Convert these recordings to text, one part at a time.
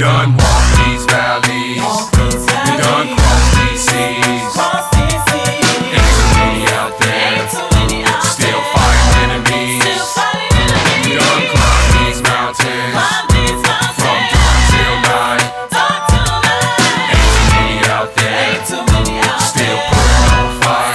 done walk these valleys, we done cross these seas. Ain't too many out there, still fighting enemies. We done climb these mountains, from dawn till night. Ain't too many out there, still putting up a fight.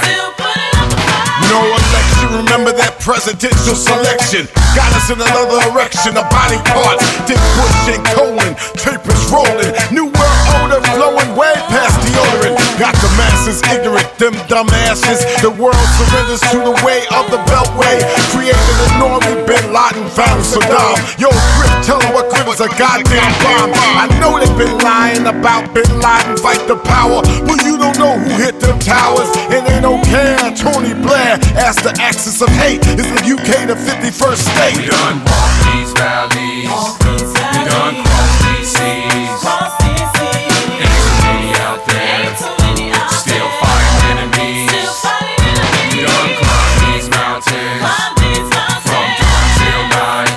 No election, remember that presidential selection got us in another erection of body parts. Dick Bush and Colin, tapers rolling, new world order flowing way past deodorant. Got the masses ignorant, them dumbasses. The world surrenders to the way of the Beltway. Created a Normie, Bin Laden found Saddam. Yo, Grip, tell them what Grip was a goddamn bomb. I know they've been lying about Bin Laden fight the power, but you don't know who hit them towers. It ain't okay. Tony Blair asked the axis of hate. Is the UK the 51st state? We done walk these valleys, we done cross these seas. Ain't too many out there, still fighting enemies. We done climb these mountains, from dawn till night.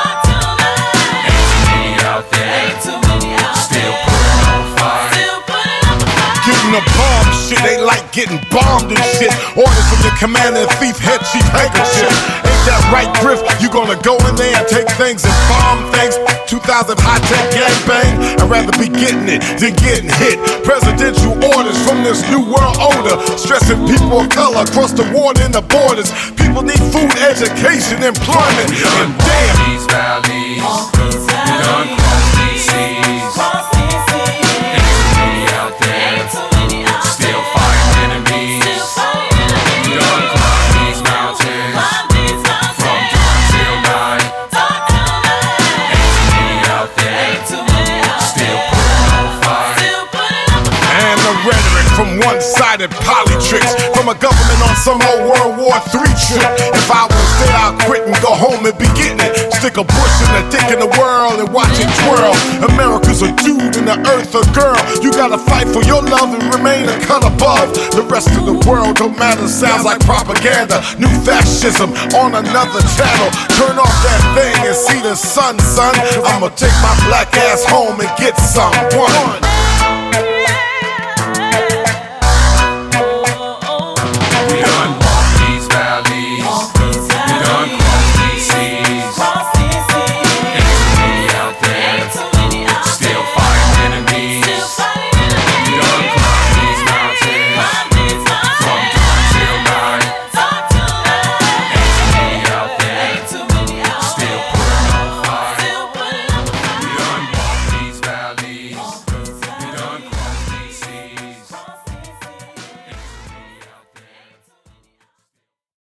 Ain't too many out there, still putting up a fight. Getting a bomb shit, they like getting bombed and shit. Orders from your commander, thief, head chief, handkerchief. Ain't that right, Griff? You gonna go in there and take things and bomb things? 2000 high-tech gangbang? I'd rather be getting it than getting hit. Presidential orders from this new world order, stressing people of color across the water and the borders. People need food, education, employment, and damn. These valleys, we done cross these seas. Ain't too many out there, still fighting enemies. We done climb these mountains, from dawn till night. Ain't too many out there, still putting up a fight. And the rhetoric from one-sided polytricks from a government on some old World War III trip. If I was there, I'd quit and go home and be getting it. Stick a bush in the dick in the world and watch it twirl. America's a dude and the earth a girl. You gotta fight for your love and remain a cut above. The rest of the world don't matter, sounds like propaganda. New fascism on another channel. Turn off that thing and see the sun, son. I'ma take my black ass home and get some. One.